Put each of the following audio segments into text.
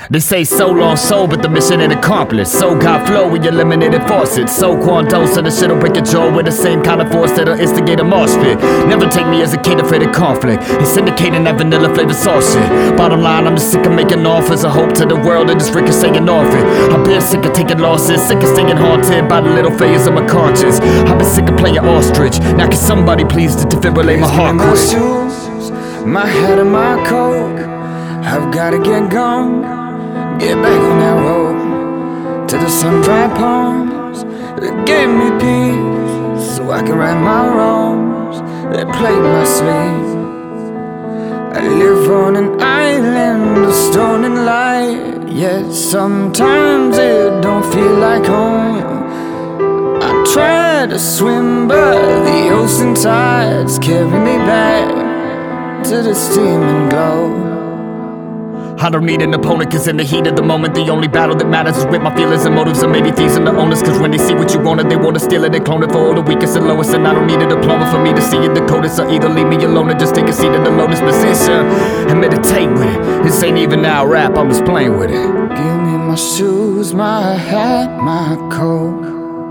They say so long soul, but the mission ain't accomplished. So God flow, we eliminated faucets. So quantum, so the shit'll break your jaw with the same kind of force that'll instigate a mosh pit. Never take me as a kid afraid of conflict. It's syndicating that vanilla flavored sauce shit. Bottom line, I'm just sick of making offers of hope to the world and just ricocheting off it. I've been sick of taking losses, sick of staying haunted by the little failures of my conscience. I've been sick of playing ostrich. Now can somebody please to defibrillate my heart quick? My shoes, my hat and my coat. I've gotta get gone. Get back on that road to the sun-dried palms that gave me peace, so I can right my wrongs that plague my sleep. I live on an island of stone and light, yet sometimes it don't feel like home. I try to swim, but the ocean tides carry me back to the steaming glow. I don't need an opponent, cause in the heat of the moment the only battle that matters is with my feelings and motives. And maybe thieves and the owners, cause when they see what you wanted, they wanna steal it and clone it for all the weakest and lowest. And I don't need a diploma for me to see it decoded. So either leave me alone or just take a seat in the lotus position and meditate with it. This ain't even now rap, I'm just playing with it. Give me my shoes, my hat, my coat.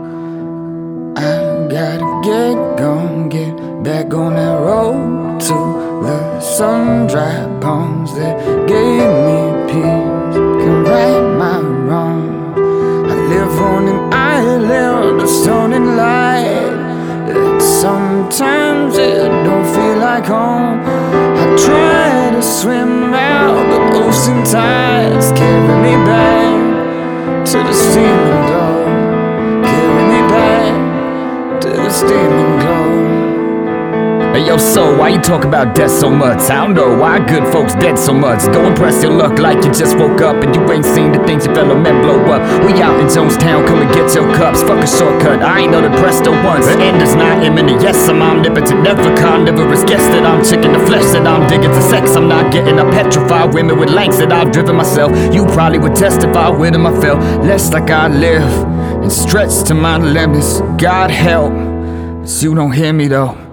I gotta get gone, get back on that road to the sun-dried palms that gave me peace, can right my wrong. I live on an island of stone and light, that sometimes it don't feel like home. I try to swim out, but ocean tides carry me back to the steaming glow. Carry me back to the steaming glow. Hey yo, so why you talk about death so much? I don't know why good folks dead so much. Go and press your luck like you just woke up and you ain't seen the things your fellow men blow up. We out in Jonestown, come and get your cups. Fuck a shortcut, I ain't know the presto once. The end is not imminent, yes I'm omnipotent. Never carnivorous, guess that I'm chicken. The flesh that I'm digging to sex, I'm not getting. I petrify women with lengths that I've driven myself. You probably would testify with them I felt less like I live and stretched to my limits. God help, but you don't hear me though.